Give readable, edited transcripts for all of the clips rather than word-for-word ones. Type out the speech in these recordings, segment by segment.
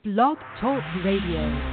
Blog Talk Radio.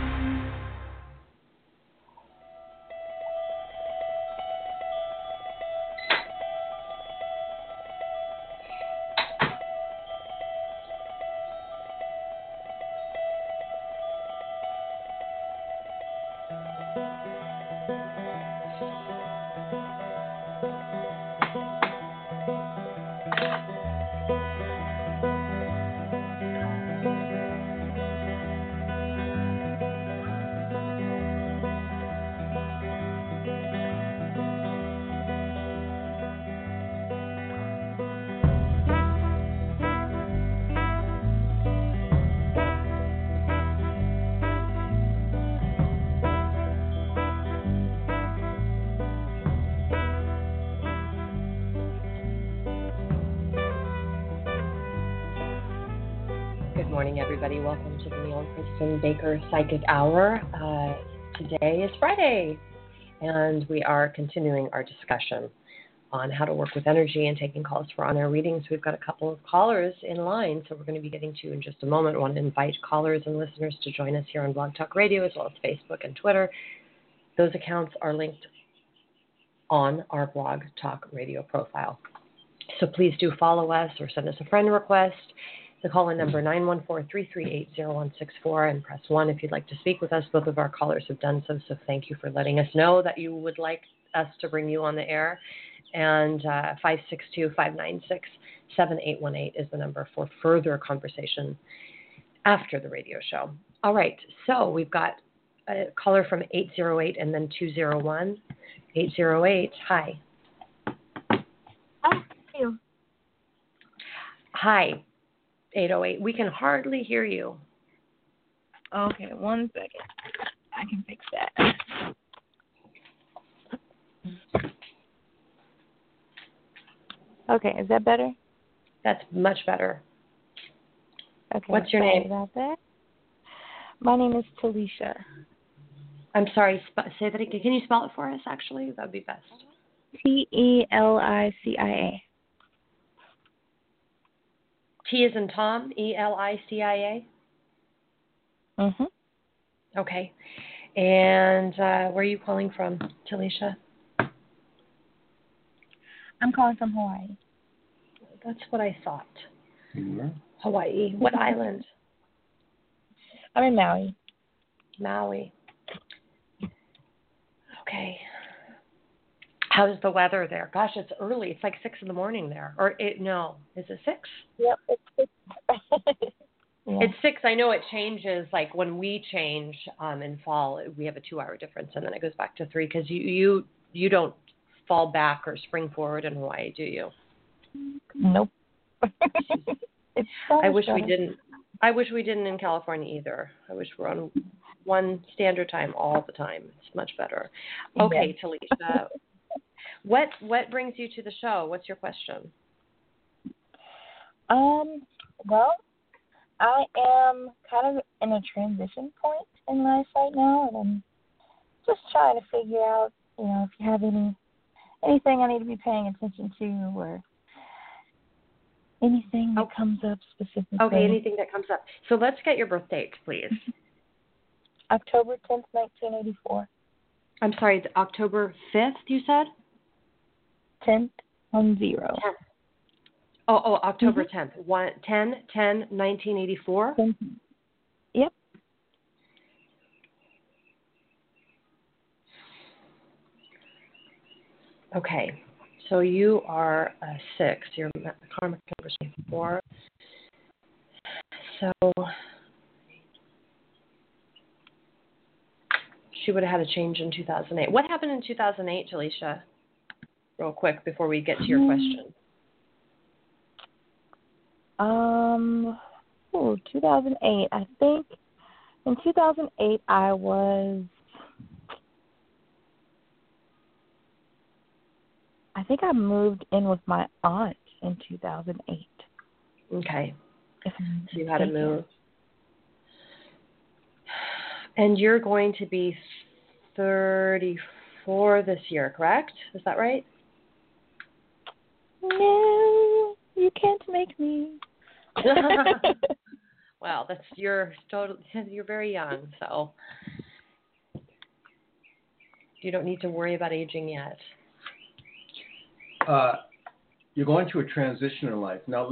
Good morning, everybody. Welcome to the Neil and Kristen Baker Psychic Hour. Today is Friday, and we are continuing our discussion on how to work with energy and taking calls for on-air readings. We've got a couple of callers in line, so we're going to be getting to in just a moment. I want to invite callers and listeners to join us here on Blog Talk Radio, as well as Facebook and Twitter. Those accounts are linked on our Blog Talk Radio profile. So please do follow us or send us a friend request. The call-in number 914-338-0164 and press 1 if you'd like to speak with us. Both of our callers have done so thank you for letting us know that you would like us to bring you on the air. And 562-596-7818 is the number for further conversation after the radio show. All right, so we've got a caller from 808 and then 201. 808, hi. Hi. 808. We can hardly hear you. Okay, 1 second. I can fix that. Okay, is that better? That's much better. Okay. What's your name? About that. My name is Talisha. I'm sorry, say that again. Can you spell it for us, actually? That would be best. Telicia. T as in Tom, Elicia? Mm-hmm. Okay. And where are you calling from, Talisha? I'm calling from Hawaii. That's what I thought. Mm-hmm. Hawaii. What island? I'm in Maui. Maui. Okay. How's the weather there? Gosh, it's early. It's like 6 in the morning there. Is it 6? Yep, it's 6. Yeah. It's 6. I know it changes. Like when we change in fall, we have a 2-hour difference, and then it goes back to 3 because you don't fall back or spring forward in Hawaii, do you? Nope. It's so I wish we didn't. I wish we didn't in California either. I wish we're on one standard time all the time. It's much better. Okay, yeah. Talisha. What brings you to the show? What's your question? Well, I am kind of in a transition point in life right now, and I'm just trying to figure out, if you have anything I need to be paying attention to, or anything that comes up specifically. Okay, anything that comes up. So let's get your birth date, please. October 10th, 1984. I'm sorry, October 5th, you said? 10th, 10. Oh, October 10th. 10/10/1984? Yep. Okay. So you are a 6. Your karmic number is 4. So she would have had a change in 2008. What happened in 2008, Talisha? Real quick before we get to your question. 2008. I think in 2008 I moved in with my aunt in 2008. Okay. So you had to move. And you're going to be 34 this year, correct? Is that right? No, you can't make me. Well, you're very young, so you don't need to worry about aging yet. You're going through a transition in life. Now,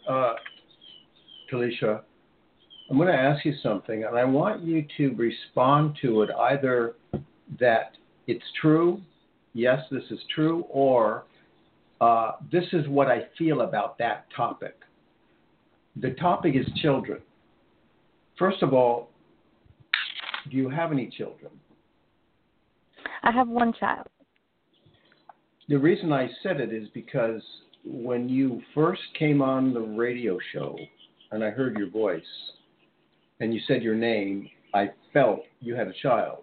Talisha, I'm going to ask you something, and I want you to respond to it either that it's true, yes, this is true, or this is what I feel about that topic. The topic is children. First of all, do you have any children? I have one child. The reason I said it is because when you first came on the radio show and I heard your voice and you said your name, I felt you had a child.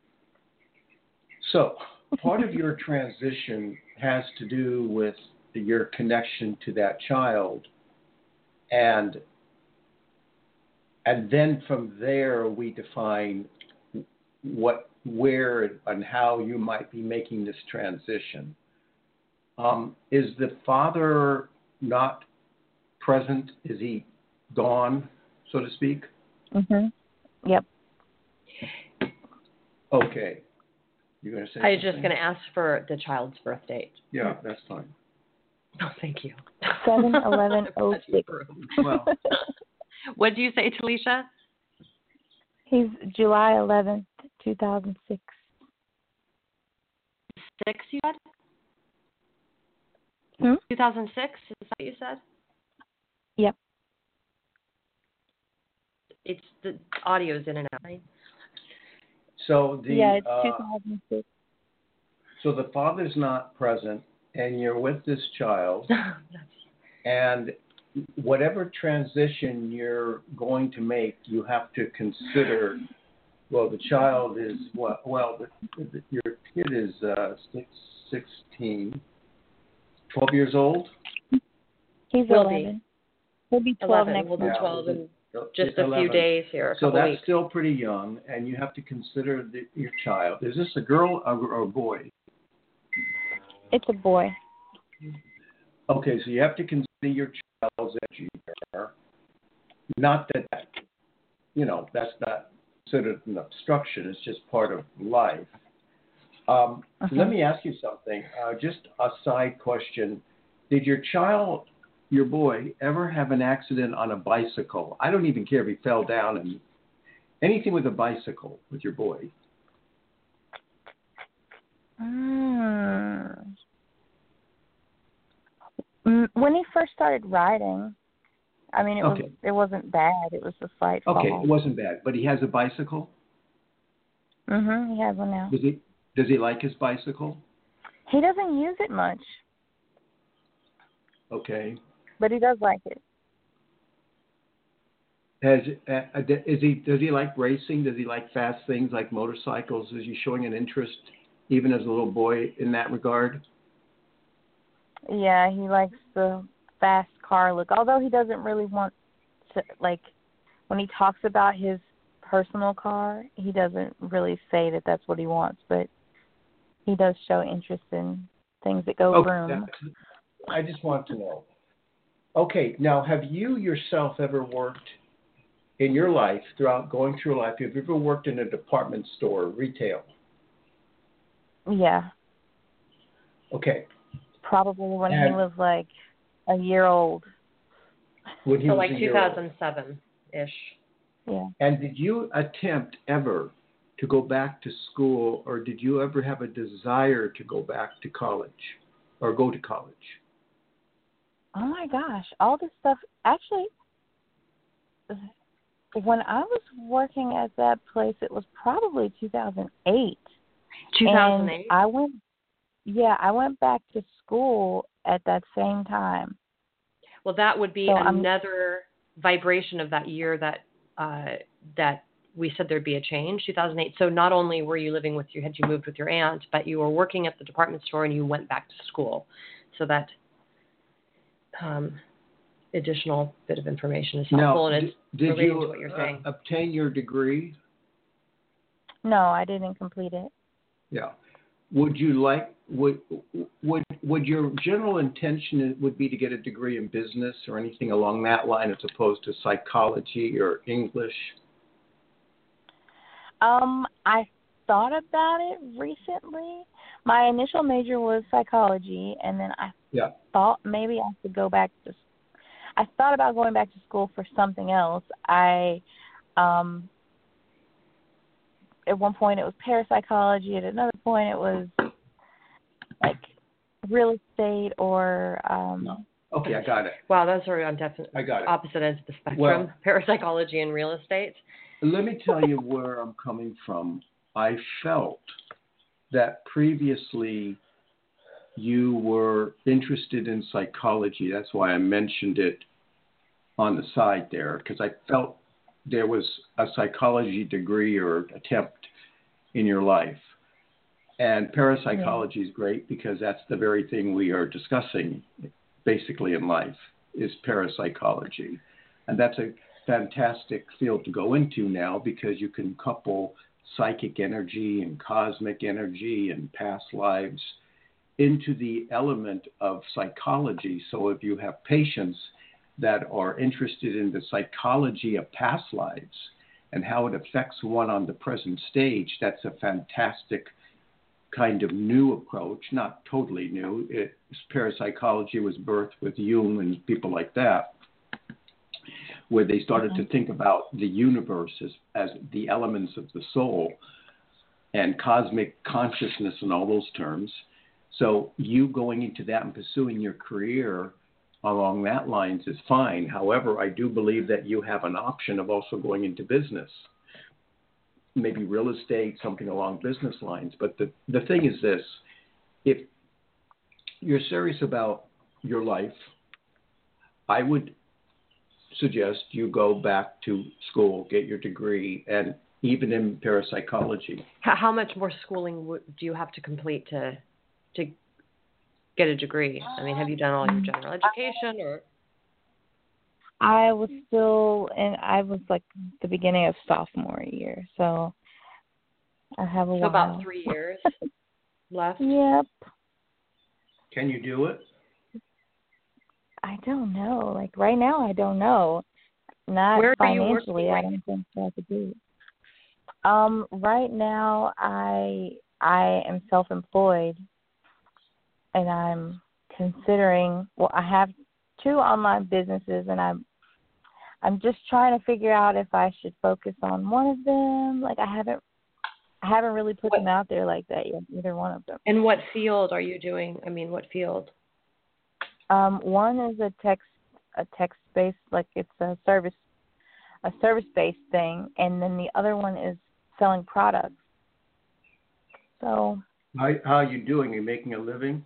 So part of your transition has to do with your connection to that child. And then from there, we define where and how you might be making this transition. Is the father not present? Is he gone, so to speak? Mm-hmm. Yep. Okay. You're going to say I was something? just going to ask for the child's birth date. Yeah, that's fine. Oh, thank you. 7/11/06. Well, What did you say, Talisha? He's July 11th, 2006. 6, you said? 2006, is that what you said? Yep. It's the audio's in and out, right? so It's 2006. So the father's not present, and you're with this child, and whatever transition you're going to make, you have to consider. Well, the child is what? Well, your kid is 16, 12 years old. He's Will 11. He'll be 12 11. next We'll do month. 12 in just 11. a few days here, a So couple that's weeks. still pretty young, and you have to consider your child. Is this a girl or a boy? It's a boy. Okay, so you have to consider your child's age. Not that, that's not considered an obstruction. It's just part of life. Let me ask you something. Just a side question. Did your child, your boy, ever have an accident on a bicycle? I don't even care if he fell down and anything with a bicycle with your boy. When he first started riding, I mean, it wasn't bad. It was a slight fall. Okay, it wasn't bad. But he has a bicycle? He has one now. Does he like his bicycle? He doesn't use it much. Okay. But he does like it. Does he like racing? Does he like fast things like motorcycles? Is he showing an interest even as a little boy in that regard? Yeah, he likes the fast car look. Although he doesn't really want to, when he talks about his personal car, he doesn't really say that that's what he wants, but he does show interest in things that go vroom. I just want to know. Okay, now have you yourself ever worked in your life, going through life, have you ever worked in a department store, retail? Yeah. Okay. Probably when he was like a year old. When he so was like 2007-ish. Yeah. And did you attempt ever to go back to school, or did you ever have a desire to go back to college or go to college? Oh, my gosh. All this stuff. Actually, when I was working at that place, it was probably 2008. 2008? And I went back to school at that same time. Well, that would be another vibration of that year that we said there'd be a change, 2008. So not only were you living had you moved with your aunt, but you were working at the department store and you went back to school. So that additional bit of information is helpful, and it's related to what you're saying. Did you obtain your degree? No, I didn't complete it. Yeah. would your general intention would be to get a degree in business or anything along that line as opposed to psychology or English? I thought about it recently. My initial major was psychology, and then I thought maybe I should go back to. I thought about going back to school for something else. At one point it was parapsychology. At another point it was like real estate or. No. Okay, I got it. Wow, those are on definite opposite ends of the spectrum. Well, parapsychology and real estate. Let me tell you where I'm coming from. I felt that previously you were interested in psychology. That's why I mentioned it on the side there, because I felt there was a psychology degree or attempt in your life. And parapsychology is great because that's the very thing we are discussing basically in life is parapsychology. And that's a fantastic field to go into now because you can couple psychic energy and cosmic energy and past lives into the element of psychology. So if you have patients that are interested in the psychology of past lives and how it affects one on the present stage, that's a fantastic kind of new approach, not totally new. Parapsychology was birthed with Jung and people like that, where they started to think about the universe as the elements of the soul and cosmic consciousness and all those terms. So you going into that and pursuing your career along that lines is fine. However, I do believe that you have an option of also going into business, maybe real estate, something along business lines. But the thing is this, if you're serious about your life, I would suggest you go back to school, get your degree, and even in parapsychology. How much more schooling do you have to complete to get a degree? I mean, have you done all your general education or? I was like the beginning of sophomore year, so I have a while. About 3 years left? Yep. Can you do it? I don't know. Like right now, I don't know. Not Where financially, are I don't think I could do it. Right now, I am self-employed, and I'm considering. Well, I have 2 online businesses, and I'm just trying to figure out if I should focus on one of them. Like I haven't really put them out there like that yet, either one of them. And what field are you doing? I mean, what field? One is a text-based, like it's a service-based thing, and then the other one is selling products. So. How are you doing? Are you making a living?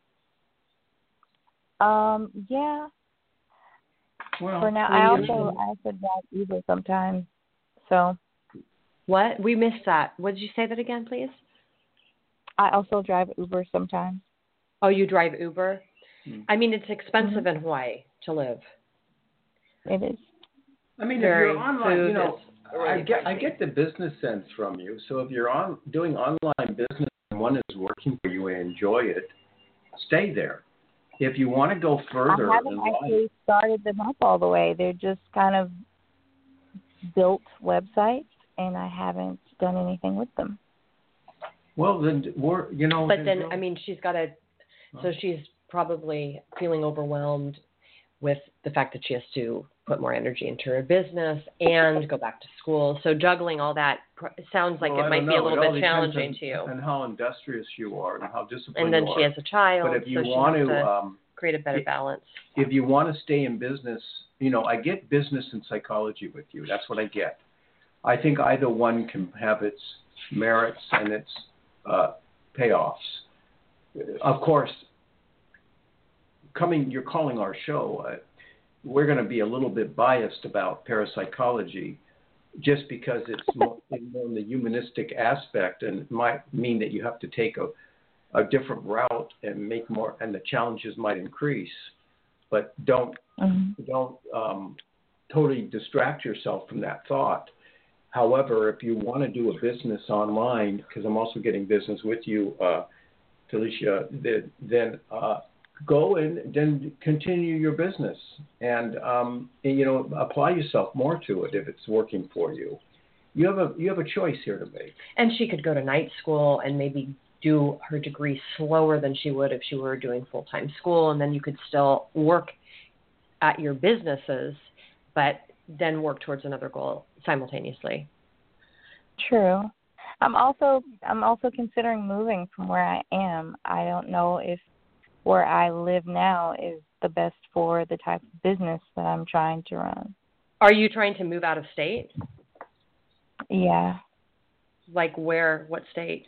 Yeah. Well, for now, I also drive Uber sometimes. So. What? We missed that. What did you say that again, please? I also drive Uber sometimes. Oh, you drive Uber? I mean, it's expensive Mm-hmm. in Hawaii to live. It is. I mean, Very if you're online, really I get the business sense from you. So if you're doing online business and one is working for you and enjoy it, stay there. If you want to go further, I haven't actually started them up all the way. They're just kind of built websites, and I haven't done anything with them. Well, then But then, I mean, she's got to. So she's probably feeling overwhelmed with the fact that she has to put more energy into her business and go back to school. So juggling all that sounds like it might be a little bit challenging to you. And how industrious you are and how disciplined you are. And then she has a child, but if you so want she has to to create a better balance. If you want to stay in business, I get business and psychology with you. That's what I get. I think either one can have its merits and its payoffs. Of course, you're calling our show, we're going to be a little bit biased about parapsychology just because it's more in the humanistic aspect, and it might mean that you have to take a different route and make more, and the challenges might increase. But don't totally distract yourself from that thought. However, if you want to do a business online, because I'm also getting business with you, Talisha, then go and then continue your business and apply yourself more to it if it's working for you. You have a choice here to make. And she could go to night school and maybe do her degree slower than she would if she were doing full-time school, and then you could still work at your businesses, but then work towards another goal simultaneously. True. I'm also considering moving from where I am. I don't know if where I live now is the best for the type of business that I'm trying to run. Are you trying to move out of state? Yeah. Like where? What state?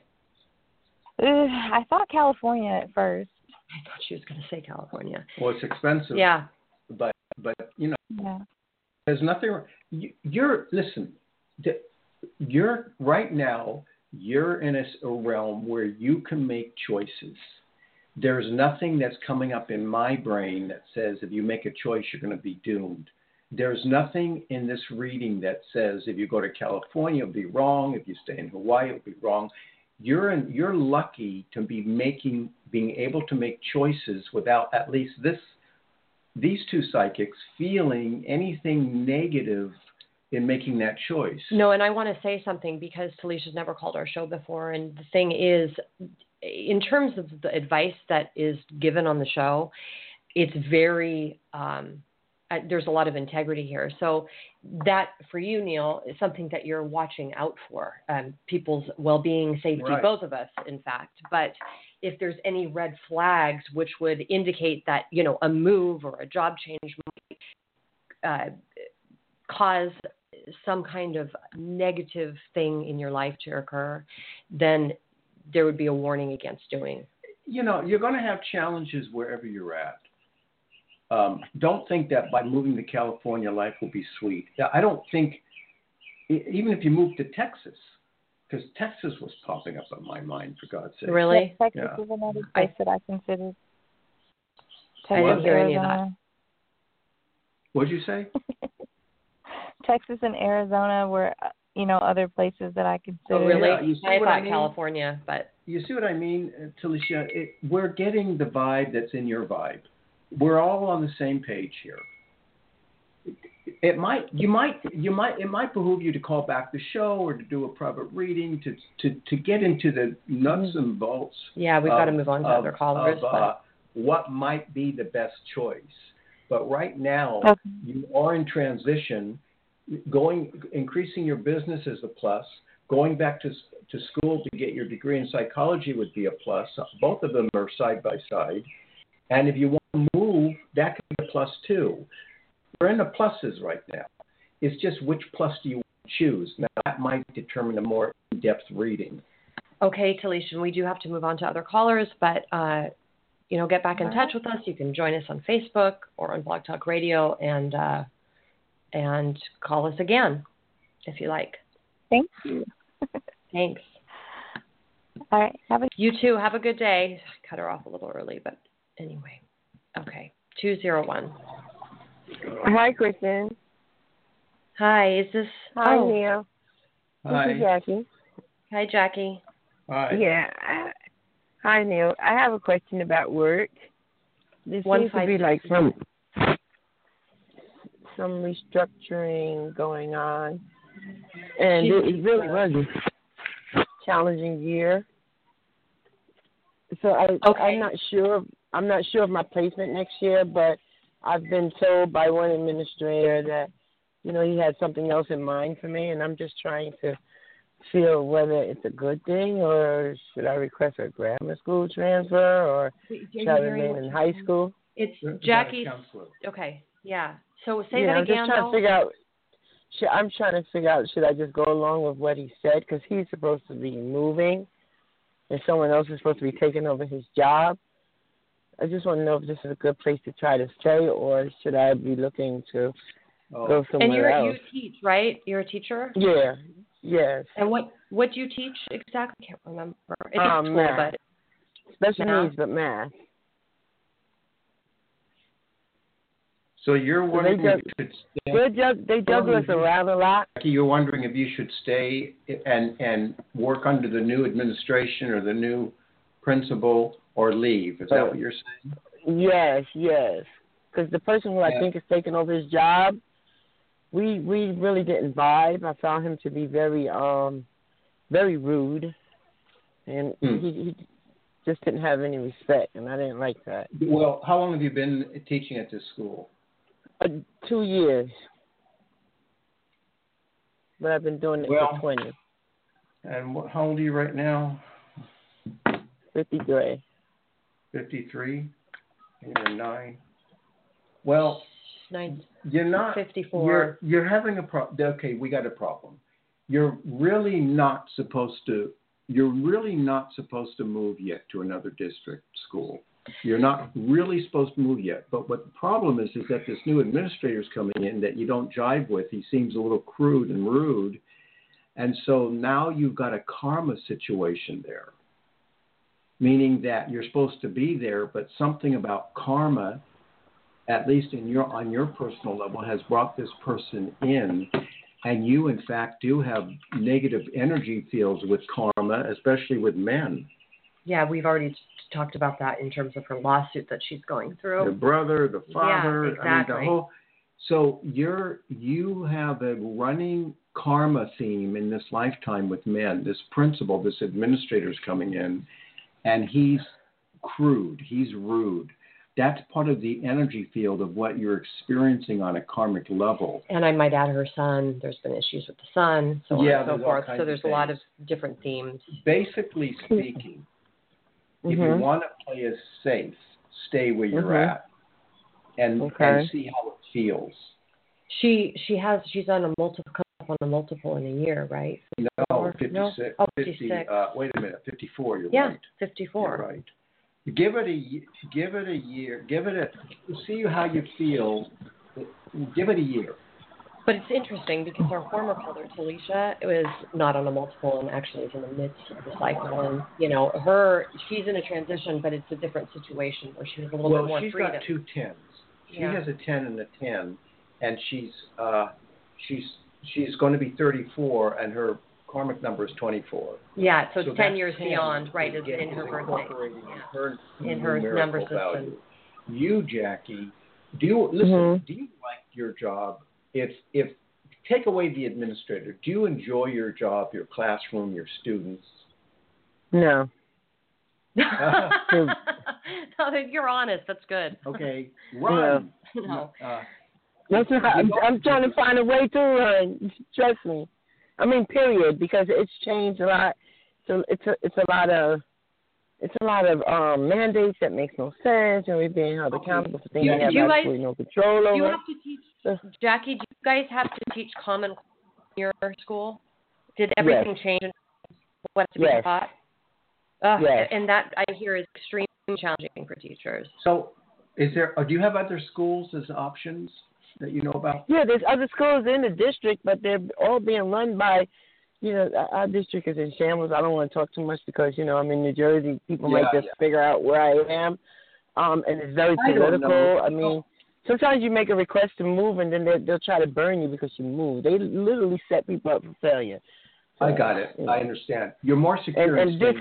I thought California at first. I thought she was going to say California. Well, it's expensive. Yeah. But Yeah. there's nothing. You're right now. You're in a realm where you can make choices. There's nothing that's coming up in my brain that says if you make a choice, you're going to be doomed. There's nothing in this reading that says if you go to California, it'll be wrong. If you stay in Hawaii, it'll be wrong. You're lucky to be being able to make choices without at least these two psychics feeling anything negative in making that choice. No, and I want to say something because Talisha's never called our show before, and the thing is, in terms of the advice that is given on the show, it's very, there's a lot of integrity here. So that, for you, Neil, is something that you're watching out for, people's well-being, safety, Right. Both of us, in fact. But if there's any red flags which would indicate that, a move or a job change might cause some kind of negative thing in your life to occur, then there would be a warning against doing. You're going to have challenges wherever you're at. Don't think that by moving to California, life will be sweet. I don't think, even if you move to Texas, because Texas was popping up on my mind, for God's sake. Really? Yeah, Texas is another place that I considered. I didn't hear any of that. What did you say? Texas and Arizona were, other places that I considered. Oh, really? Yeah, you see I what thought I mean? California, but... You see what I mean, Talisha? We're getting the vibe that's in your vibe. We're all on the same page here. It might behoove you to call back the show or to do a private reading to get into the nuts and bolts. Yeah, we've got to move on to other callers. What might be the best choice? But right now, you are in transition. Increasing your business is a plus. Going back to school to get your degree in psychology would be a plus. Both of them are side by side. And if you want to move, that can be a plus too. We're in the pluses right now. It's just which plus do you want to choose? Now, that might determine a more in-depth reading. Okay, Talisha, we do have to move on to other callers, but, get back in touch with us. You can join us on Facebook or on Blog Talk Radio and call us again if you like. Thank you. Thanks. All right. You too. Have a good day. Cut her off a little early, but anyway. Okay. 201. Hi, Kristen. Hi. Is this? Hi, Neil. Hi. This is Jackie. Hi, Jackie. Hi. Yeah. Hi, Neil. I have a question about work. There seems to be like some restructuring going on, and it really was a challenging year. So I'm not sure. I'm not sure of my placement next year, but I've been told by one administrator that he had something else in mind for me, and I'm just trying to feel whether it's a good thing or should I request a grammar school transfer or should I remain in high school. It's Jackie. Okay. Yeah. So say that again. I'm trying to figure out should I just go along with what he said because he's supposed to be moving and someone else is supposed to be taking over his job. I just want to know if this is a good place to try to stay or should I be looking to go somewhere else. And you teach, right? You're a teacher? Yeah. Yes. And what do you teach exactly? I can't remember. It's school, math. But Special needs, but math. So you're wondering if you should stay. They juggle us around a lot. You're wondering if you should stay and work under the new administration or the new principal or leave. Is that what you're saying? Yes. Because the person who I think is taking over his job, we really didn't vibe. I found him to be very very rude, and he just didn't have any respect, and I didn't like that. Well, how long have you been teaching at this school? 2 years. But I've been doing it for 20. And how old are you right now? 53. 53? And you're 9? Well, you're not 54. You're having a problem. Okay, we got a problem. You're really not supposed to move yet to another district school. You're not really supposed to move yet. But what the problem is that this new administrator's coming in that you don't jive with. He seems a little crude and rude. And so now you've got a karma situation there, meaning that you're supposed to be there, but something about karma, at least on your personal level, has brought this person in. And you, in fact, do have negative energy fields with karma, especially with men. Yeah, we've already talked about that in terms of her lawsuit that she's going through. The brother, the father, yeah, exactly. So you have a running karma theme in this lifetime with men. This principal, this administrator's coming in, and he's crude, he's rude. That's part of the energy field of what you're experiencing on a karmic level. And I might add her son. There's been issues with the son, so on and so forth. So there's a lot of different themes. Basically speaking, if you want to play it safe, stay where you're at and see how it feels. She's on a multiple in a year, right? No, 56. No? Oh, 56. Wait a minute, 54. You're right. Yeah, 54. You're right. Give it a year. See how you feel. Give it a year. But it's interesting because our former caller, Talisha, was not on a multiple and actually is in the midst of the cycle. And, she's in a transition, but it's a different situation where she has a little bit more freedom. Well, she's got 2 10s. She has a 10 and a 10, and she's going to be 34, and her karmic number is 24. Yeah, so it's 10 years beyond, right, is in her birthday. In her number system. Value. You, Jackie, do you like your job? If take away the administrator, do you enjoy your job, your classroom, your students? No. No, you're honest. That's good. Okay, run. No. That's right. I'm trying to find a way to run. Trust me. I mean, period, because it's changed a lot. So it's a lot of mandates that makes no sense, and we're being held accountable for things we have absolutely no control over. Do you have to teach, Jackie? Do you guys have to teach Common Core in your school? Did everything change? What to be taught? Yes. And that I hear is extremely challenging for teachers. So, do you have other schools as options that you know about? Yeah, there's other schools in the district, but they're all being run by, our district is in shambles. I don't want to talk too much because, I'm in New Jersey. People might just figure out where I am. And it's very political. I mean, sometimes you make a request to move, and then they'll try to burn you because you moved. They literally set people up for failure. So, I got it. I understand. You're more secure.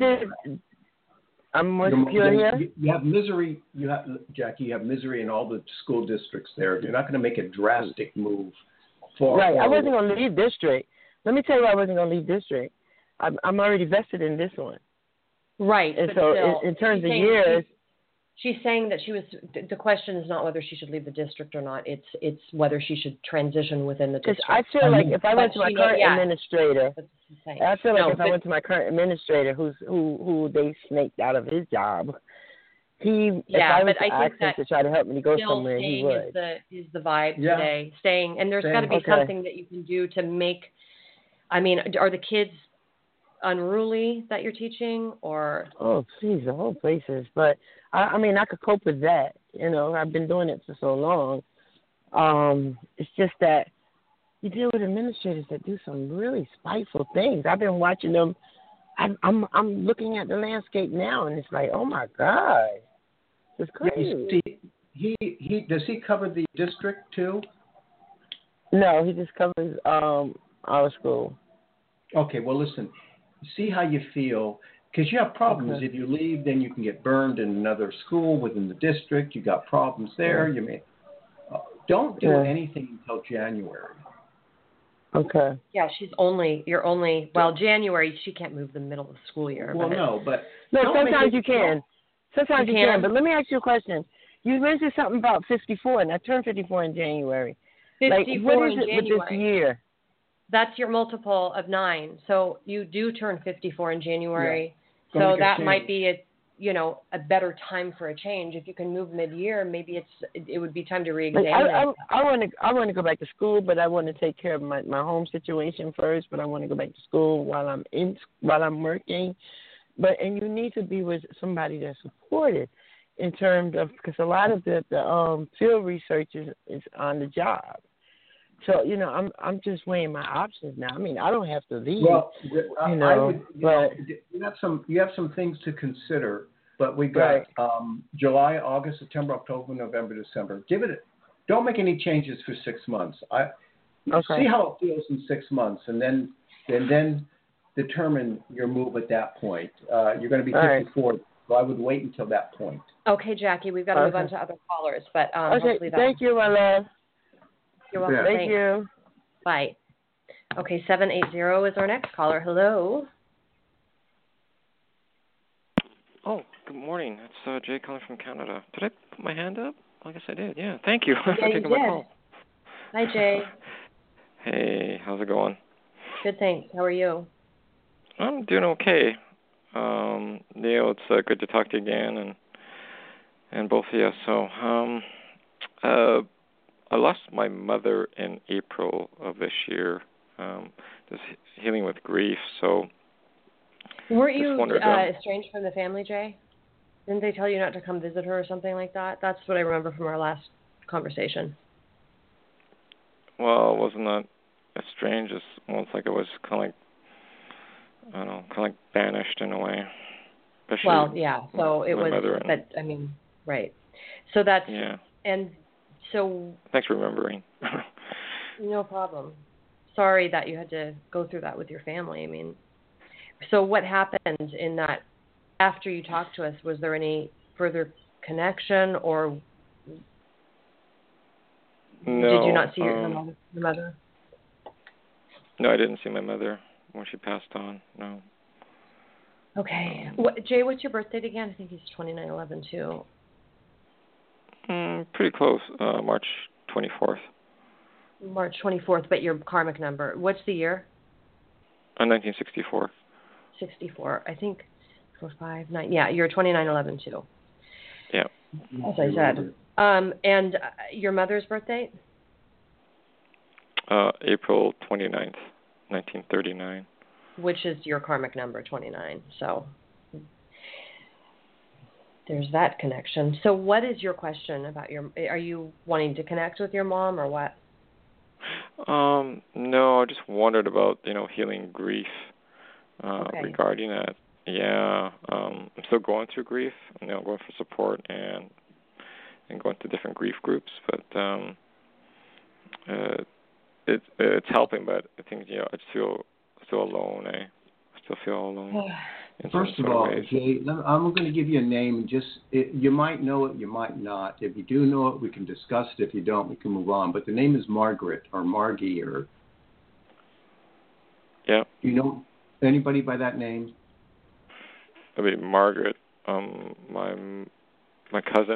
I'm more secure here. You have misery. Jackie. You have misery in all the school districts there. You're not going to make a drastic move. Right. I wasn't going to leave district. Let me tell you why I wasn't going to leave district. I'm already vested in this one. Right. And so still, in terms of years. She's saying that the question is not whether she should leave the district or not. It's whether she should transition within the district. I feel like if I went to my current administrator, if I went to my current administrator who they snaked out of his job, if I was to ask him to try to help me to go somewhere, he would. Is the vibe today. Staying. And there's got to be something that you can do to make, are the kids unruly that you're teaching or? Oh, geez, the whole place is. But, I could cope with that. I've been doing it for so long. It's just that you deal with administrators that do some really spiteful things. I've been watching them. I'm looking at the landscape now, and it's like, oh, my God. It's crazy. he does he cover the district too? No, he just covers our school. Okay, well, listen, see how you feel, because you have problems. Okay. If you leave, then you can get burned in another school within the district. You got problems there. You may don't do anything until January. Okay. Yeah, January, she can't move the middle of the school year. Well, but sometimes you can. Sometimes you can. But let me ask you a question. You mentioned something about 54, and I turned 54 in January. 54 what is it January. with this year? That's your multiple of 9. So you do turn 54 in January. Yeah. So that might be a better time for a change. If you can move mid-year, maybe it would be time to re-examine it. I want to go back to school, but I want to take care of my home situation first. But I want to go back to school while I'm working. And you need to be with somebody that's supported in terms of, because a lot of the field research is on the job. So I'm just weighing my options now. I mean, I don't have to leave. Well, you have some things to consider, but we got July, August, September, October, November, December. Don't make any changes for 6 months. See how it feels in 6 months, and then determine your move at that point. You're going to be 54, so I would wait until that point. Okay, Jackie, we've got to move on to other callers, but hopefully thank you, my love. You're welcome. Thank you. Bye. Okay, 780 is our next caller. Hello. Oh, good morning. It's Jay calling from Canada. Did I put my hand up? I guess I did. Yeah, thank you for taking my call. Hi, Jay. Hey, how's it going? Good, thanks. How are you? I'm doing okay. Neil, it's good to talk to you again, and both of you. So, I lost my mother in April of this year, just healing with grief. So, weren't you estranged from the family, Jay? Didn't they tell you not to come visit her or something like that? That's what I remember from our last conversation. Well, it wasn't that estranged. It's almost like it was kind of like banished in a way. Especially so it was, right. So that's, and so... Thanks for remembering. No problem. Sorry that you had to go through that with your family. I mean, so what happened in that, after you talked to us, was there any further connection, or did you not see your mother? No, I didn't see my mother when she passed on, no. Okay. Jay, what's your birth date again? I think he's 29/11 too. Pretty close, March 24th. March 24th, but your karmic number. What's the year? 1964. 64. I think 4, 5, 9. Yeah, you're 29/11 too. Yeah. As I said. And your mother's birth date? April 29th, 1939. Which is your karmic number, 29. So there's that connection. So what is your question about are you wanting to connect with your mom or what? No, I just wondered about, healing grief regarding that. Yeah, I'm still going through grief. I'm going for support and going to different grief groups, but it's helping. But I think I just feel still alone. I still feel alone. First of all, Jay, I'm going to give you a name. You might know it, you might not. If you do know it, we can discuss it. If you don't, we can move on. But the name is Margaret or Margie or. Yeah. You know anybody by that name? I mean, Margaret, my cousin.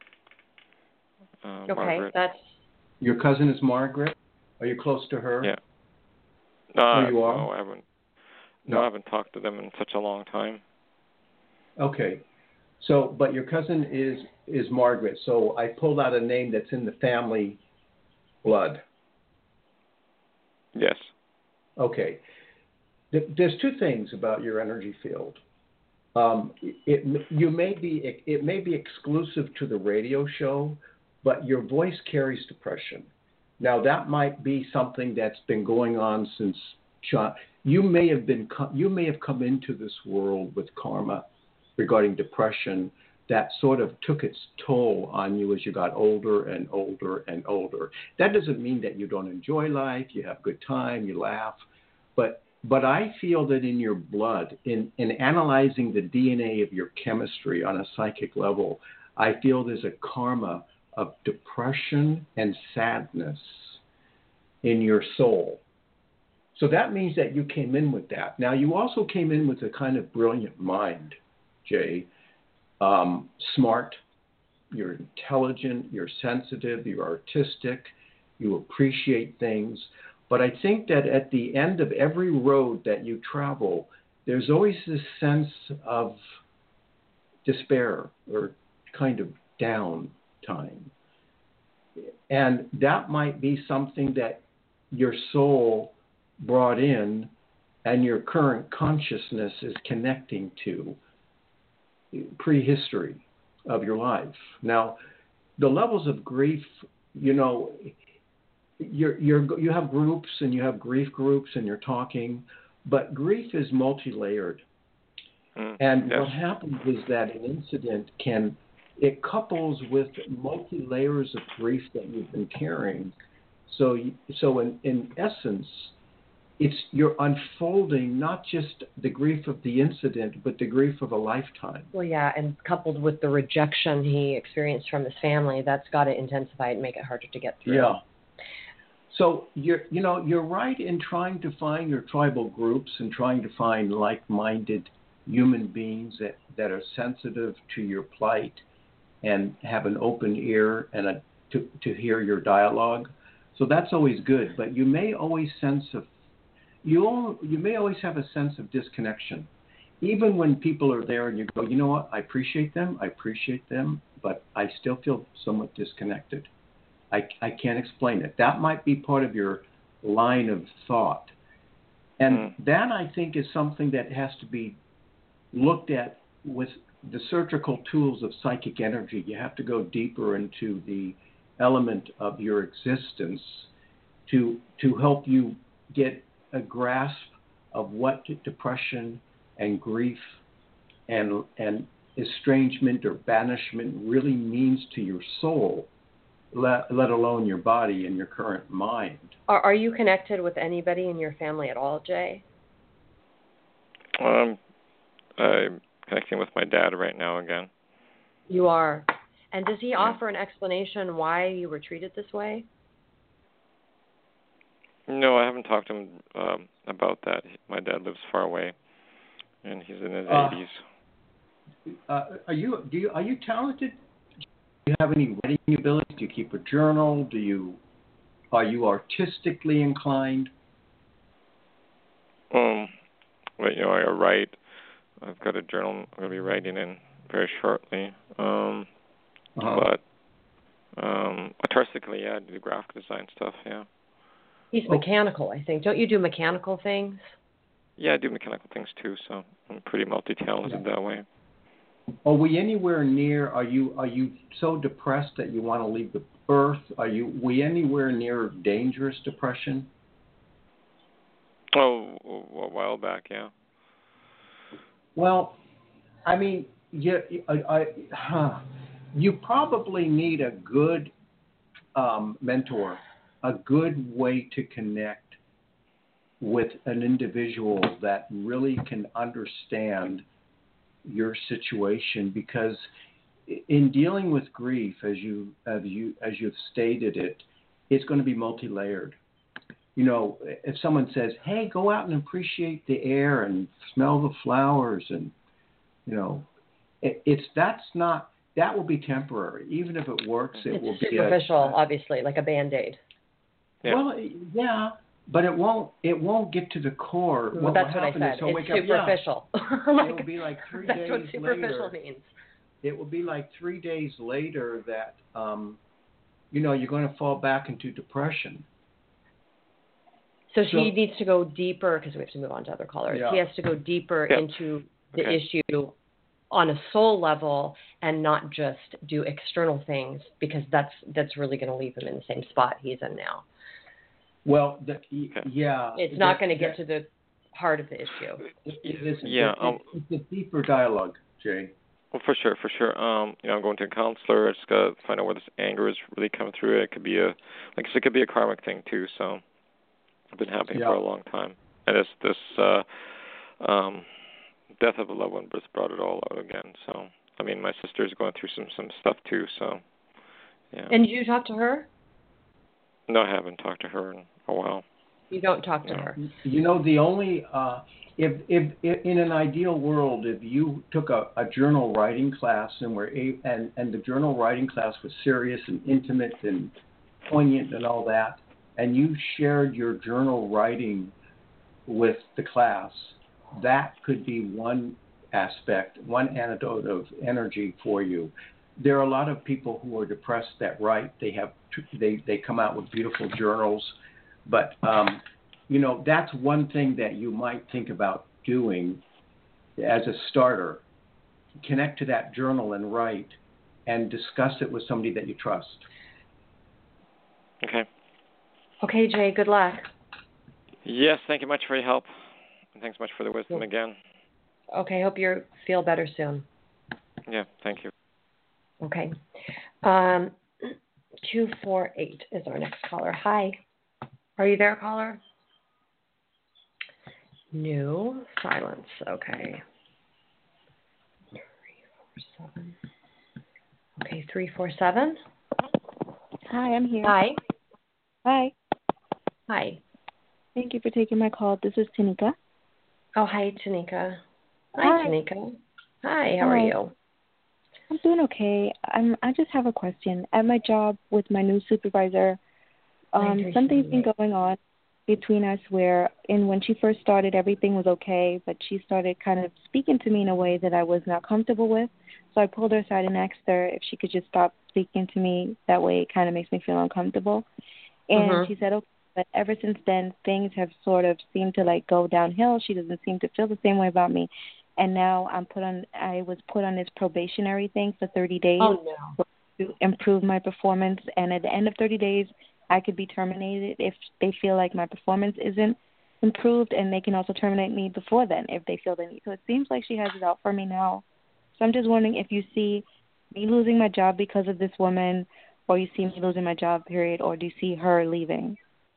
Okay, Margaret. that's. Your cousin is Margaret. Are you close to her? Yeah. You are? No, I haven't. No, I haven't talked to them in such a long time. Okay. So, but your cousin is Margaret. So I pulled out a name that's in the family blood. Yes. Okay. There's two things about your energy field. It may be exclusive to the radio show, but your voice carries depression. Now that might be something that's been going on since you may have come into this world with karma regarding depression that sort of took its toll on you as you got older and older and older. That doesn't mean that you don't enjoy life, you have a good time, you laugh, but I feel that in your blood, in analyzing the DNA of your chemistry on a psychic level, I feel there's a karma of depression and sadness in your soul. So that means that you came in with that. Now, you also came in with a kind of brilliant mind, Jay. Smart, you're intelligent, you're sensitive, you're artistic, you appreciate things. But I think that at the end of every road that you travel, there's always this sense of despair or kind of down time. And that might be something that your soul brought in and your current consciousness is connecting to prehistory of your life. Now, the levels of grief, you know, you have groups and you have grief groups and you're talking, but grief is multi-layered. And what happens is that an incident it couples with multi-layers of grief that you've been carrying. So in essence, you're unfolding not just the grief of the incident, but the grief of a lifetime. Well, yeah, and coupled with the rejection he experienced from his family, that's got to intensify it and make it harder to get through. Yeah. So you're right in trying to find your tribal groups and trying to find like-minded human beings that are sensitive to your plight and have an open ear and to hear your dialogue. So that's always good. But you may always you may always have a sense of disconnection. Even when people are there and you go, you know what, I appreciate them, but I still feel somewhat disconnected. I can't explain it. That might be part of your line of thought. And that, I think, is something that has to be looked at with the surgical tools of psychic energy. You have to go deeper into the element of your existence to help you get a grasp of what depression and grief and estrangement or banishment really means to your soul, let alone your body and your current mind. Are you connected with anybody in your family at all, Jay? I'm connecting with my dad right now again. You are. And does he offer an explanation why you were treated this way? No, I haven't talked to him about that. My dad lives far away, and he's in his 80s. Are you talented? Do you have any writing ability? Do you keep a journal? Are you artistically inclined? Well, I write. I've got a journal I'm going to be writing in very shortly. But artistically, I do graphic design stuff, yeah. He's mechanical, I think. Don't you do mechanical things? Yeah, I do mechanical things too, so I'm pretty multi-talented that way. Are we anywhere near, are you so depressed that you want to leave the earth? We anywhere near dangerous depression? Oh, a while back, yeah. Well, I mean, you probably need a good mentor, a good way to connect with an individual that really can understand your situation, because in dealing with grief, as you've stated it, it's going to be multi-layered. You know, if someone says, "Hey, go out and appreciate the air and smell the flowers," and that will be temporary. Even if it works, it will be superficial, obviously, like a Band-Aid. Yeah. Well, yeah, but it won't get to the core. Well, that's what I said. It's superficial. It'll be like 3 days later. That's what superficial means. It will be like 3 days later that you're going to fall back into depression. So he needs to go deeper, because we have to move on to other callers. Yeah. He has to go deeper into the issue on a soul level and not just do external things, because that's really going to leave him in the same spot he's in now. Well, it's not going to get to the heart of the issue. It's a deeper dialogue, Jay. Well, for sure. I'm going to a counselor. I just got to find out where this anger is really coming through. It could be like I said, it could be a karmic thing too. So it's been happening for a long time, and this death of a loved one just brought it all out again. So I mean, my sister's going through some stuff too. So yeah. And did you talk to her? No, I haven't talked to her in a while. You don't talk to her. The only if in an ideal world, if you took a journal writing class and and the journal writing class was serious and intimate and poignant and all that, and you shared your journal writing with the class, that could be one aspect, one antidote of energy for you. There are a lot of people who are depressed that write. They come out with beautiful journals, but that's one thing that you might think about doing as a starter. Connect to that journal and write, and discuss it with somebody that you trust. Okay. Okay, Jay. Good luck. Yes, thank you much for your help, and thanks much for the wisdom again. Okay, hope you feel better soon. Yeah, thank you. Okay. 248 is our next caller. Hi. Are you there, caller? No. Silence. Okay. 347. Okay, 347. Hi, I'm here. Hi. Hi. Hi. Thank you for taking my call. This is Tanika. Oh, hi, Tanika. Hi, Tanika. Hi, how are you? I'm doing okay. I just have a question. At my job with my new supervisor, something's been going on between us when she first started, everything was okay, but she started kind of speaking to me in a way that I was not comfortable with. So I pulled her aside and asked her if she could just stop speaking to me. That way it kind of makes me feel uncomfortable. And she said, okay. But ever since then, things have sort of seemed to go downhill. She doesn't seem to feel the same way about me. And now I was put on this probationary thing for 30 days to improve my performance. And at the end of 30 days, I could be terminated if they feel like my performance isn't improved, and they can also terminate me before then if they feel the need. So it seems like she has it out for me now. So I'm just wondering if you see me losing my job because of this woman, or you see me losing my job, period, or do you see her leaving?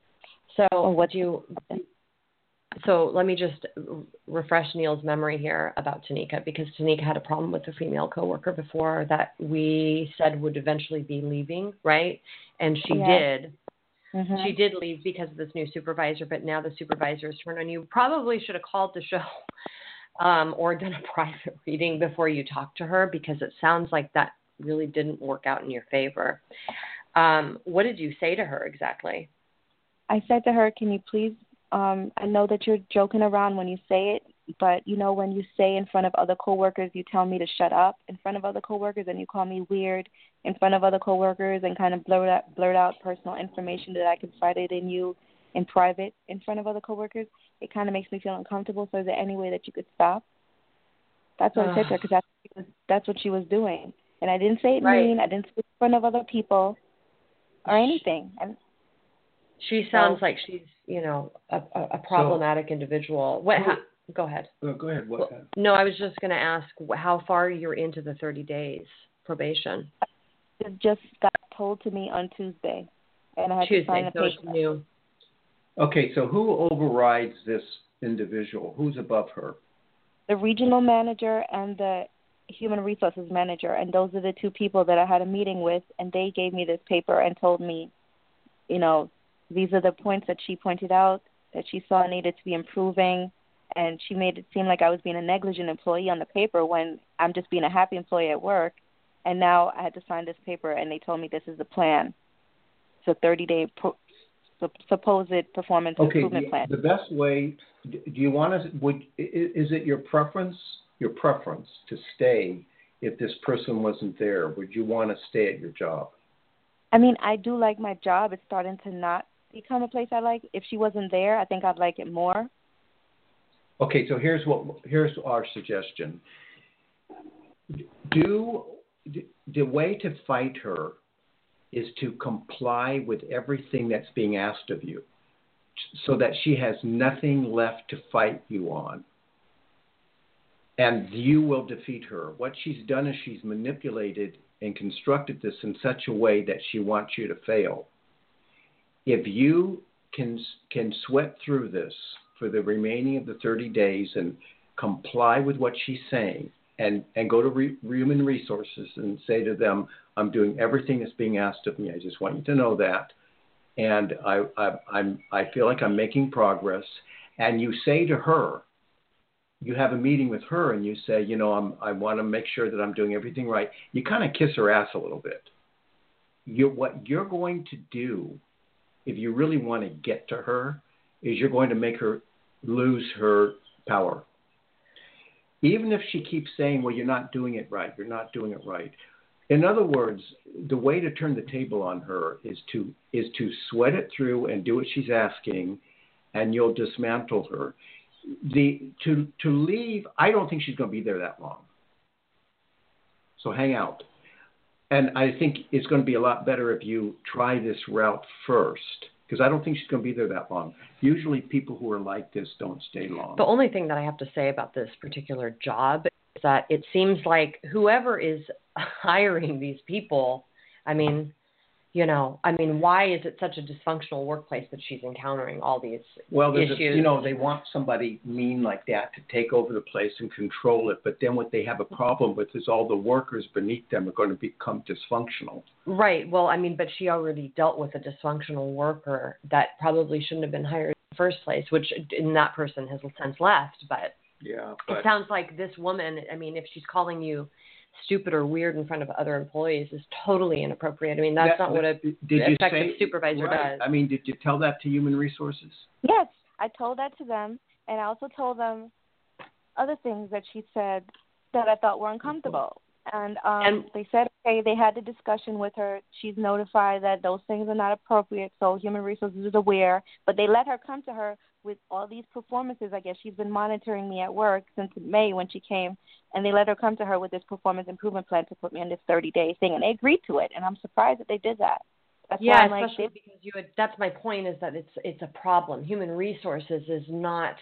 So let me just refresh Neil's memory here about Tanika, because Tanika had a problem with a female coworker before that we said would eventually be leaving, right? And she did. Mm-hmm. She did leave because of this new supervisor, but now the supervisor has turned on you. Probably should have called the show or done a private reading before you talked to her, because it sounds like that really didn't work out in your favor. What did you say to her exactly? I said to her, can you please, I know that you're joking around when you say it, but when you say in front of other coworkers, you tell me to shut up in front of other coworkers, and you call me weird in front of other coworkers, and kind of blurt out personal information that I confided in you in private in front of other coworkers. It kind of makes me feel uncomfortable. So is there any way that you could stop? That's what I said to her, because that's what she was doing. And I didn't say it mean. I didn't say it in front of other people or anything. And she sounds like she's, a problematic individual. Go ahead. Go ahead. What? No, I was just going to ask how far you're into the 30 days probation. It just got told to me on Tuesday, and I had to sign a paper. It's new. Okay, so who overrides this individual? Who's above her? The regional manager and the human resources manager, and those are the two people that I had a meeting with, and they gave me this paper and told me, these are the points that she pointed out that she saw needed to be improving, and she made it seem like I was being a negligent employee on the paper when I'm just being a happy employee at work. And now I had to sign this paper, and they told me this is the plan. It's a 30-day supposed performance improvement plan. The best way, do you want to, is it your preference to stay if this person wasn't there? Would you want to stay at your job? I mean, I do like my job. It's starting to not become a place I like. If she wasn't there, I think I'd like it more. Okay, so here's our suggestion. The way to fight her is to comply with everything that's being asked of you, so that she has nothing left to fight you on. and you will defeat her. What she's done is she's manipulated and constructed this in such a way that she wants you to fail. If you can sweat through this for the remaining of the 30 days and comply with what she's saying, and go to Human Resources and say to them, I'm doing everything that's being asked of me. I just want you to know that. And I feel like I'm making progress. And you say to her, you have a meeting with her and you say, I want to make sure that I'm doing everything right. You kind of kiss her ass a little bit. What you're going to do, if you really want to get to her, is you're going to make her lose her power. Even if she keeps saying, well, you're not doing it right, you're not doing it right. In other words, the way to turn the table on her is to sweat it through and do what she's asking, and you'll dismantle her. To leave, I don't think she's going to be there that long. So hang out. And I think it's going to be a lot better if you try this route first, because I don't think she's going to be there that long. Usually people who are like this don't stay long. The only thing that I have to say about this particular job is that it seems like whoever is hiring these people, why is it such a dysfunctional workplace that she's encountering all these issues? They want somebody mean like that to take over the place and control it. But then what they have a problem with is all the workers beneath them are going to become dysfunctional. Right. Well, but she already dealt with a dysfunctional worker that probably shouldn't have been hired in the first place, which in that person has since left. But it sounds like this woman, if she's calling you stupid or weird in front of other employees is totally inappropriate. That's not what an effective supervisor does. Did you tell that to Human Resources? Yes, I told that to them, and I also told them other things that she said that I thought were uncomfortable. And they said, okay, they had the discussion with her. She's notified that those things are not appropriate, so Human Resources is aware. But they let her come to her with all these performances. I guess she's been monitoring me at work since May when she came, and they let her come to her with this performance improvement plan to put me on this 30-day thing, and they agreed to it. And I'm surprised that they did that. That's why I'm especially because that's my point, is that it's a problem. Human Resources is not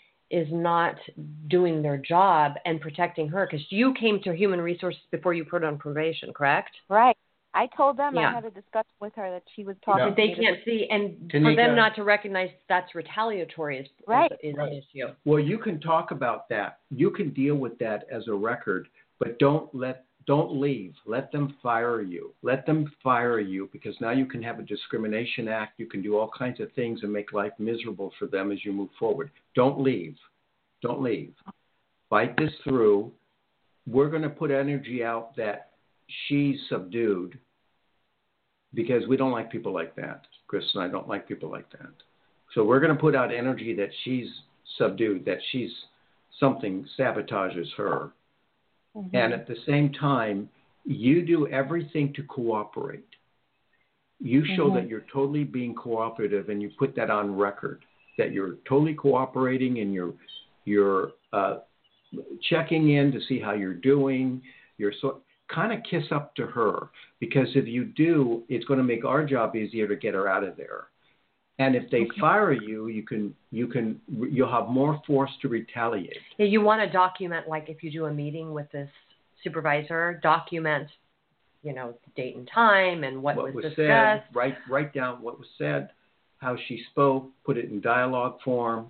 doing their job and protecting her, because you came to Human Resources before you put her on probation, correct? Right. I told them I had a discussion with her that she was talking to me. They can't see, and for them not to recognize that's retaliatory is an issue. Well, you can talk about that. You can deal with that as a record, but don't leave. Let them fire you. Let them fire you, because now you can have a discrimination act. You can do all kinds of things and make life miserable for them as you move forward. Don't leave. Don't leave. Fight this through. We're going to put energy out that she's subdued, because we don't like people like that. Chris and I don't like people like that. So we're going to put out energy that she's subdued, that something sabotages her. Mm-hmm. And at the same time, you do everything to cooperate. You show that you're totally being cooperative, and you put that on record, that you're totally cooperating, and you're checking in to see how you're doing. You're kind of kiss up to her, because if you do, it's going to make our job easier to get her out of there. And if they fire you, you'll have more force to retaliate. Yeah, you want to document, like if you do a meeting with this supervisor, document, the date and time and what was discussed. Said. Write down what was said, how she spoke, put it in dialogue form.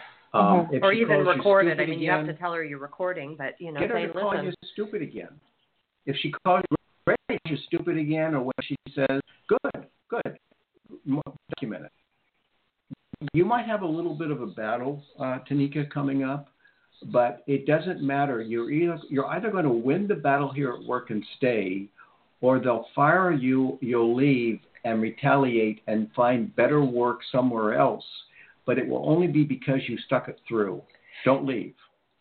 Or even record it. You have to tell her you're recording, but get her to call you stupid again. If she calls you great, you're stupid again, or when she says, good, document it. You might have a little bit of a battle, Tanika, coming up, but it doesn't matter. You're either going to win the battle here at work and stay, or they'll fire you, you'll leave and retaliate and find better work somewhere else. But it will only be because you stuck it through. Don't leave.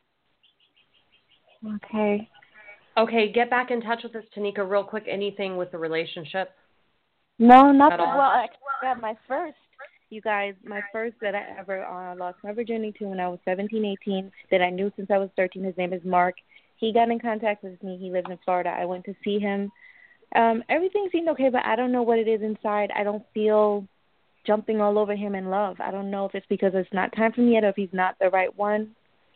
Okay, get back in touch with us, Tanika, real quick. Anything with the relationship? No, nothing. Well, my first that I ever lost my virginity to when I was 17, 18, that I knew since I was 13. His name is Mark. He got in contact with me. He lives in Florida. I went to see him. Everything seemed okay, but I don't know what it is inside. I don't feel jumping all over him in love. I don't know if it's because it's not time for me yet or if he's not the right one.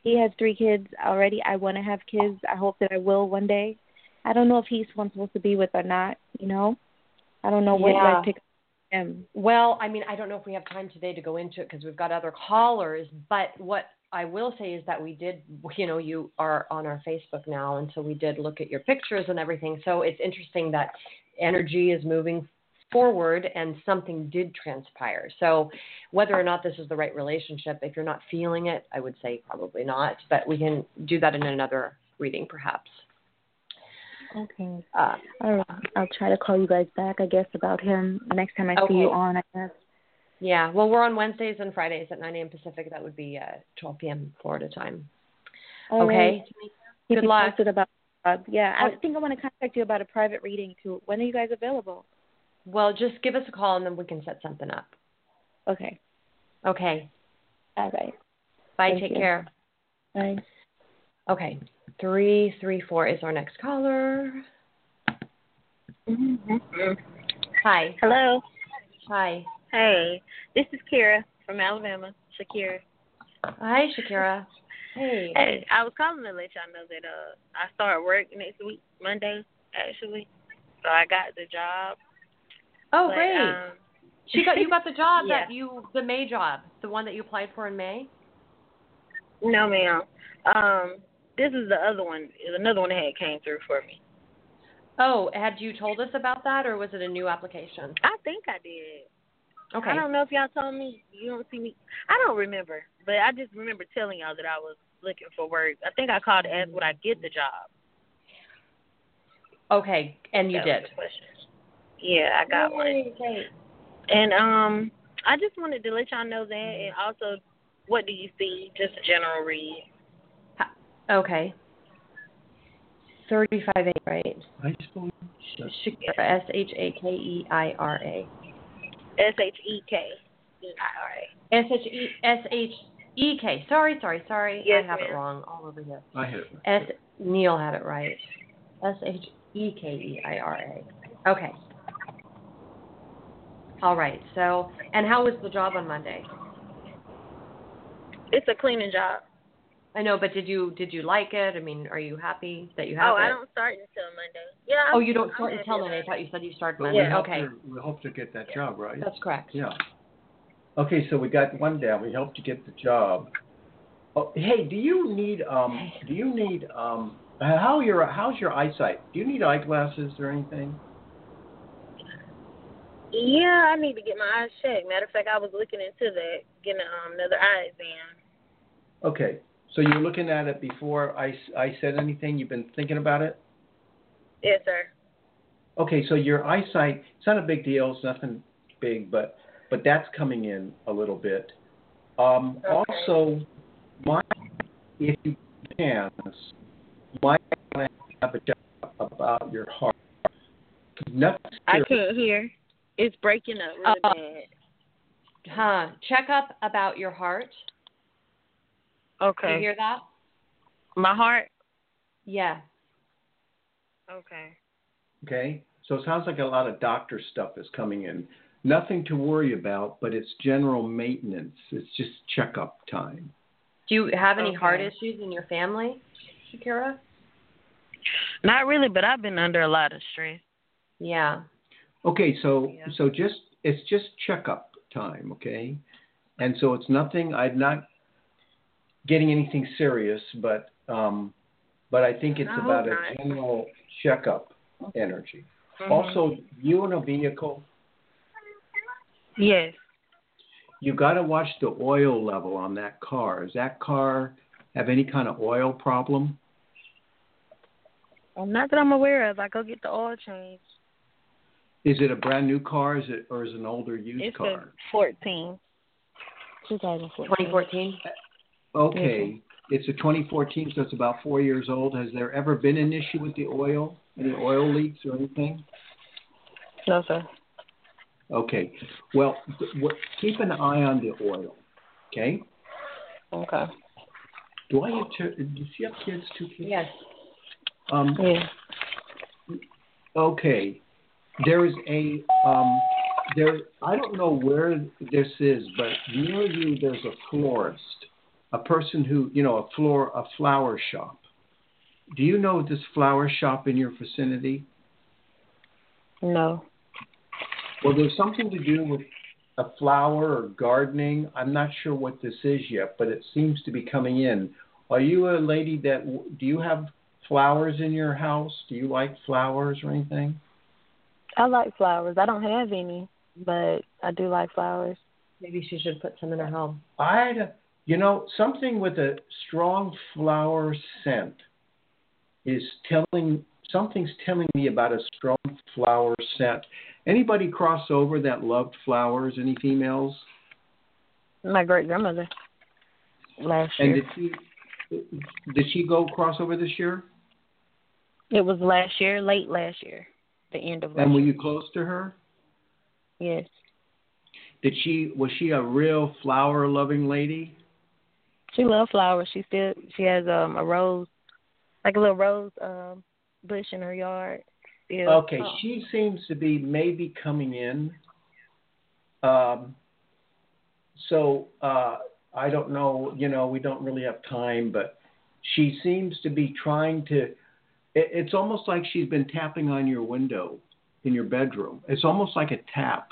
He has 3 kids already. I want to have kids. I hope that I will one day. I don't know if he's one I'm supposed to be with or not, you know? I don't know what life picks him. Well, I mean, I don't know if we have time today to go into it because we've got other callers, but what I will say is that we did, you know, you are on our Facebook now, and so we did look at your pictures and everything. So it's interesting that energy is moving forward and something did transpire. So whether or not this is the right relationship, if you're not feeling it, I would say probably not, but we can do that in another reading perhaps. Okay. All right. I'll try to call you guys back, I guess, about him next time I see you on, I guess. Yeah. Well, we're on Wednesdays and Fridays at 9 a.m. Pacific. That would be 12 p.m. Florida time. All okay. Right. Good luck. Yeah. I think I want to contact you about a private reading, too. When are you guys available? Well, just give us a call, and then we can set something up. Okay. Okay. All right. Bye. Take care. Bye. Okay. 334 is our next caller. Mm-hmm. Hi. Hello. Hi. Hey, this is Kira from Alabama. Shakira. Hi, Shakira. Hey. Hey, I was calling to let y'all know that I start work next week, Monday, actually. So I got the job. Oh, but, great. You got the job yeah. the May job, the one that you applied for in May? No, ma'am. This is the other one. Another one that had came through for me. Oh, had you told us about that, or was it a new application? I think I did. Okay. I don't know if y'all told me. You don't see me. I don't remember, but I just remember telling y'all that I was looking for work. I think I called to ask would I get the job. Okay, and you did. Yeah, I got one. Great. And I just wanted to let y'all know that, and also, what do you see? Just a general read. Okay. 35A, right? Shakira, Shakera. Shek. Sorry. Yes, I have ma'am. it wrong all over here. I had it right. Neil had it right. Shekera. Okay. All right. So, and how was the job on Monday? It's a cleaning job. I know, but did you like it? I mean, are you happy that you have it? Oh, I don't start until Monday. Yeah. You don't start until Monday. I thought you said you started Monday. Yeah. Okay. We hope to get that job, right? That's correct. Yeah. Okay, so we got one down. We helped you get the job. Oh, hey, do you need how's your eyesight? Do you need eyeglasses or anything? Yeah, I need to get my eyes checked. Matter of fact, I was looking into that, getting another eye exam. Okay, so you were looking at it before I said anything? You've been thinking about it? Yes, sir. Okay, so your eyesight, it's not a big deal. It's nothing big, but that's coming in a little bit. Okay. Also, if you can, you might want to have a job about your heart. I can't hear. It's breaking up really bad. Check up about your heart. Okay. Did you hear that? My heart? Yeah. Okay. Okay. So it sounds like a lot of doctor stuff is coming in. Nothing to worry about, but it's general maintenance. It's just checkup time. Do you have any heart issues in your family, Shakira? Not really, but I've been under a lot of stress. Yeah. Okay, so it's just checkup time, okay? And so it's nothing. I'm not getting anything serious, but I think it's about a general checkup energy. Mm-hmm. Also, you in a vehicle? Yes. You got to watch the oil level on that car. Does that car have any kind of oil problem? Well, not that I'm aware of. I go get the oil changed. Is it a brand new car, or is it an older used car? It's a 2014. 2014? Okay. Mm-hmm. It's a 2014, so it's about 4 years old. Has there ever been an issue with the oil? Any oil leaks or anything? No, sir. Okay. Well, keep an eye on the oil, okay? Okay. Do you have kids, 2 kids? Yes. Yeah. Okay. There is I don't know where this is, but near you there's a florist. a person who, a flower shop. Do you know this flower shop in your vicinity? No. Well, there's something to do with a flower or gardening. I'm not sure what this is yet, but it seems to be coming in. Are you a lady do you have flowers in your house? Do you like flowers or anything? I like flowers. I don't have any, but I do like flowers. Maybe she should put some in her home. Something with a strong flower scent something's telling me about a strong flower scent. Anybody cross over that loved flowers? Any females? My great grandmother last year. And did she go cross over this year? It was last year, late last year, the end of last year. And were you close to her? Yes. Was she a real flower loving lady? She loved flowers. She has a rose, like a little rose bush in her yard. Yeah. Okay, she seems to be maybe coming in. So I don't know, we don't really have time, but she seems to be trying to, it's almost like she's been tapping on your window in your bedroom. It's almost like a tap.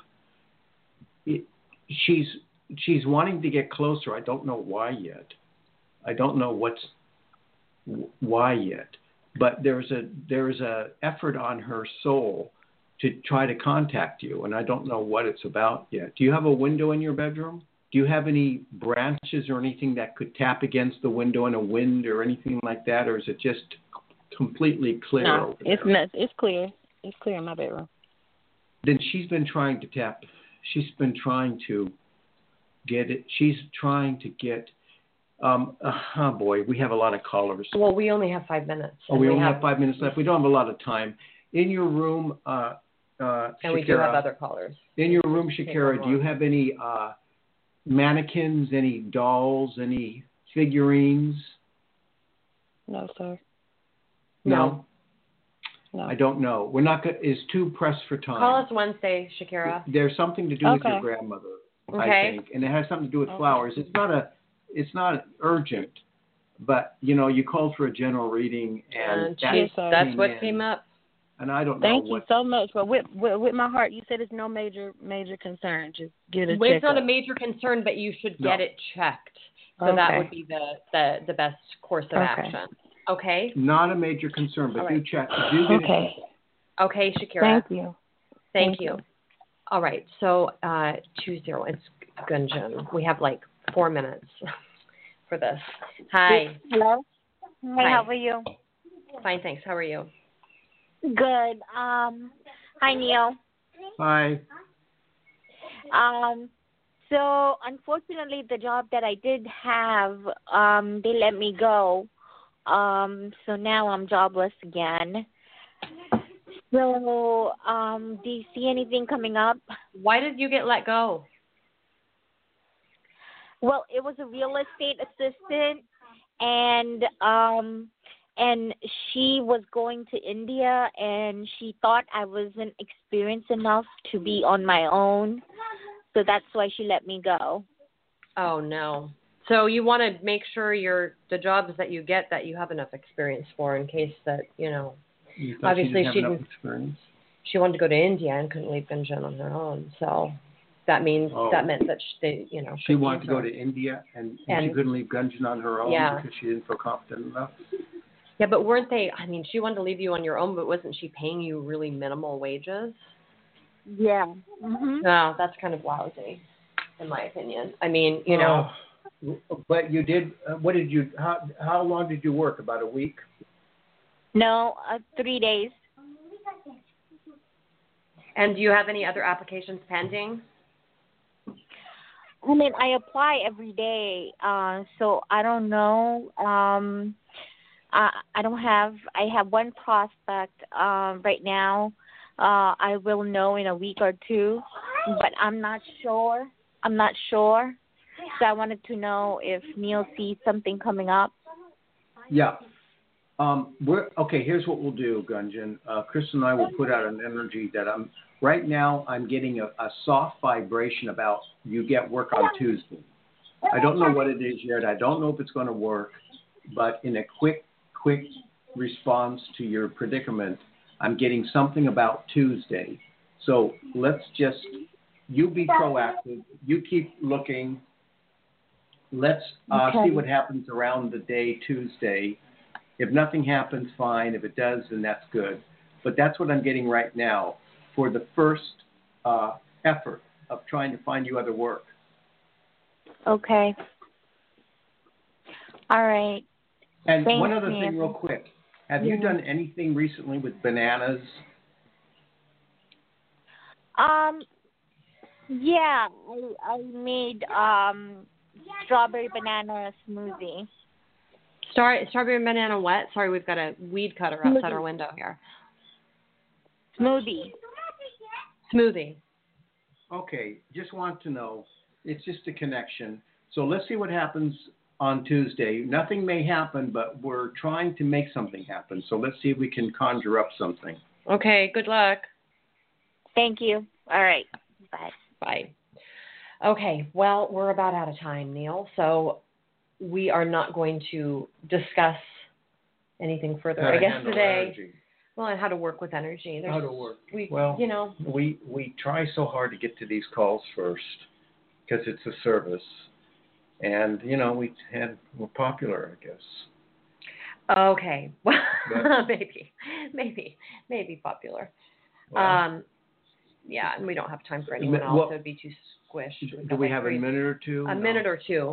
She's wanting to get closer. I don't know why yet. I don't know why yet. But there's a effort on her soul to try to contact you, and I don't know what it's about yet. Do you have a window in your bedroom? Do you have any branches or anything that could tap against the window in a wind or anything like that, or is it just completely clear? No, it's not. It's clear. It's clear in my bedroom. Then she's been trying to tap. She's been trying to get it. She's trying to get. Boy, we have a lot of callers. Well, we only have 5 minutes. We only have 5 minutes left. We don't have a lot of time. In your room, and Shakira, we do have other callers. In your room, Shakira, do you have any mannequins, any dolls, any figurines? No, sir. No. I don't know. We're not. It's too pressed for time. Call us Wednesday, Shakira. There's something to do with your grandmother, I think, and it has something to do with flowers. It's not urgent, but you called for a general reading, and that's what came up. And I don't know. Thank you so much. But with my heart, you said it's no major concern. Just get it checked. It's not a major concern, but you should get it checked. So that would be the best course of action. Okay. Not a major concern, but do check. Do get it checked. Okay, Shakira. Thank you. Thank you. All right. So 20. It's Gunjan. We have like 4 minutes for this. Hi. Hello. Hi. How are you? Fine, thanks. How are you? Good. Hi, Neil. Hi. So unfortunately, the job that I did have, they let me go. So now I'm jobless again. So, do you see anything coming up? Why did you get let go? Well, it was a real estate assistant, and she was going to India, and she thought I wasn't experienced enough to be on my own, so that's why she let me go. Oh, no. So you want to make sure the jobs that you get that you have enough experience for in case that, obviously she didn't have enough experience. She wanted to go to India and couldn't leave Gunjan on her own, so... That meant that she wanted to go to India and she couldn't leave Gunjan on her own because she didn't feel confident enough. Yeah, but weren't they? I mean, she wanted to leave you on your own, but wasn't she paying you really minimal wages? Yeah. Mm-hmm. No, that's kind of lousy, in my opinion. I mean, But you did. What did you? How long did you work? About a week? No, 3 days. And do you have any other applications pending? I mean, I apply every day, so I don't know. I have one prospect right now. I will know in a week or two, but I'm not sure. So I wanted to know if Neil sees something coming up. Yeah. Here's what we'll do, Gunjan. Chris and I will put out an energy that right now I'm getting a soft vibration about you get work on Tuesday. I don't know what it is yet. I don't know if it's going to work, but in a quick response to your predicament, I'm getting something about Tuesday. So let's just, you be proactive. You keep looking. Let's see what happens around the day Tuesday. If nothing happens, fine. If it does, then that's good. But that's what I'm getting right now for the first effort of trying to find you other work. Okay. All right. And one other thing real quick. Have you done anything recently with bananas? Yeah, I made strawberry banana smoothie. Strawberry banana what? Sorry, we've got a weed cutter outside our window here. Smoothie. Okay, just want to know. It's just a connection. So let's see what happens on Tuesday. Nothing may happen, but we're trying to make something happen. So let's see if we can conjure up something. Okay, good luck. Thank you. All right. Bye. Bye. Okay, well, we're about out of time, Neil. So we are not going to discuss anything further. I guess today. Energy. Well, and how to work with energy. How to work. We try so hard to get to these calls first because it's a service. And, we're popular, I guess. Okay. Well, maybe popular. Well, yeah, and we don't have time for anyone else. It would be too squished. Do we have a minute or two? A minute or two.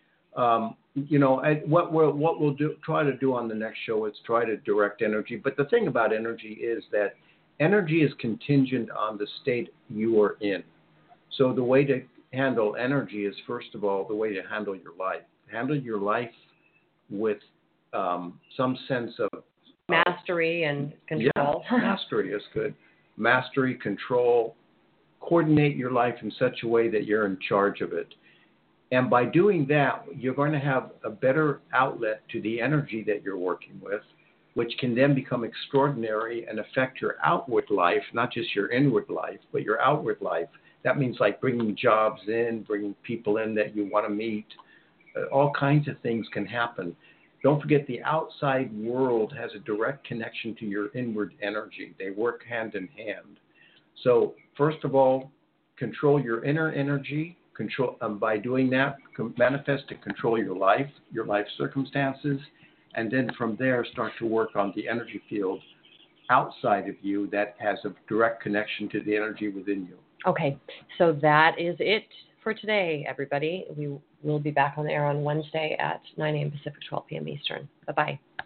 What we'll try to do on the next show is try to direct energy. But the thing about energy is that energy is contingent on the state you are in. So the way to handle energy is, first of all, the way to handle your life. Handle your life with some sense of mastery and control. Yeah, mastery is good. Mastery, control, coordinate your life in such a way that you're in charge of it. And by doing that, you're going to have a better outlet to the energy that you're working with, which can then become extraordinary and affect your outward life, not just your inward life, but your outward life. That means like bringing jobs in, bringing people in that you want to meet. All kinds of things can happen. Don't forget the outside world has a direct connection to your inward energy. They work hand in hand. So first of all, control your inner energy. By doing that, manifest and control your life circumstances, and then from there start to work on the energy field outside of you that has a direct connection to the energy within you. Okay, so that is it for today, everybody. We will be back on the air on Wednesday at 9 a.m. Pacific, 12 p.m. Eastern. Bye-bye.